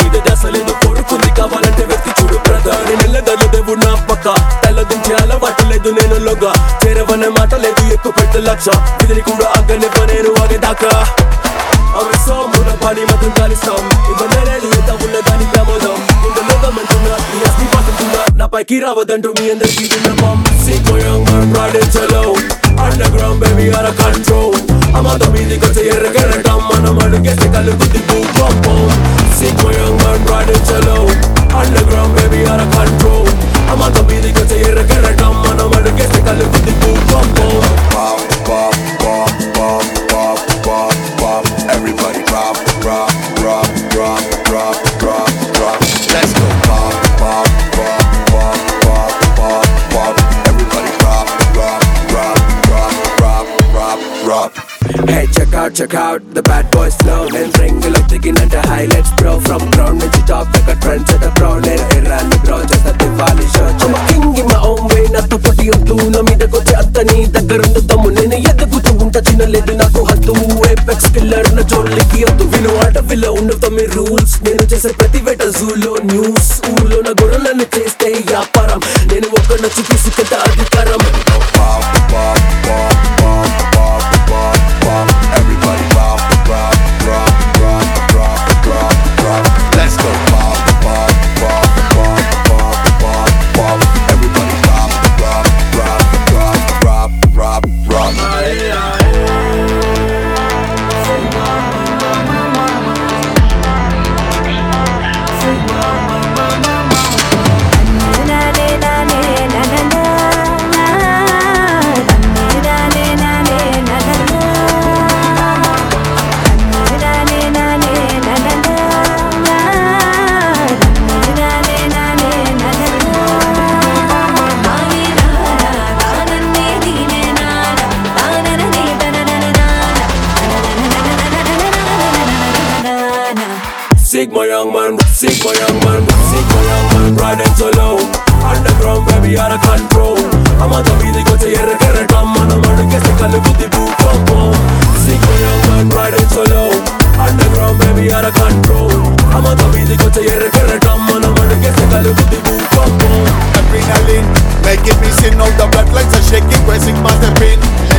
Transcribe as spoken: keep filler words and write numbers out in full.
మీద దశ లేదు కోరుకుంది కావాలంటే వెతికి చూడు బ్రదర్ నెల్లదలు దేవుడు నా పక్క తెల్లదించే అలవాటు లేదు నేను లోగా చేరవనే మాట లేదు ఎక్కువ పెద్ద లక్ష విధిని కూడా అగ్గనివ్వ నేను ఆగేదాకా అవి సోముల పని మతం కలిస్తాం ఇవన్నీ లేదు ఎంత ఉన్నదాని ప్రమోదం ఉండలోగా మంటున్నా ఈ అస్థి పాటుతున్నా నాపైకి రావద్దంటూ మీ అందరికీ విన్నపం Siko young man riding solo Underground baby out of control I'm on the music cause you're a get down man I'm on the guest I look at the boom boom boom Siko young man riding solo Underground baby out of control I'm on the music cause you're a get down man I'm on the guest I look at the boom boom boom Pop, pop, pop, pop, pop, pop, pop Everybody drop, drop, drop, drop, drop, drop, drop Let's go pop, pop, pop, pop, pop, pop, pop Everybody drop, drop, drop, drop, drop, drop, drop Hey check out, check out the bad boys flow Then ring up digging at the highlights bro From ground నుంచి top like a trend set a pro నేను ఎర్రాన్ని bro just a Diwali show I'm a king in my own way నాతో పటి ఉంటూ నా మీదకొచ్చే అత్తని దగ్గరుండు తమ్ము నేను ఎదుగుతూ ఉంటా చిన్నలేదు నాకు హద్దు ఎపెక్స్ కిల్లర్ నా జోలికి వద్దు విను అడవిలో ఉన్న తమ్మి రూల్స్ నేను చేసే ప్రతి వేట జూలో న్యూస్ ఊర్లో నా గొర్రెలను చేస్తే వ్యాపారం నేను ఒక్కడొచ్చి తీసుకెళ్తా అధికారం Pop, pop, pop, pop, pop, pop, pop Everybody drop, drop, drop, drop, drop, drop, drop Let's go pop, pop, pop, pop, pop, pop, pop Everybody drop, drop, drop, drop, drop, drop, drop Sigma young man, Sigma young man, Sigma young man riding solo Underground baby out of control I'm on the music cause you're a get it down man I'm on the guest I look at the boom boom boom Sigma young man riding solo Underground baby out of control I'm on the music cause you're a get it down man I'm on the guest I look at the boom boom boom Adrenaline, making me sin all the blood lines are shaking, pressing my step in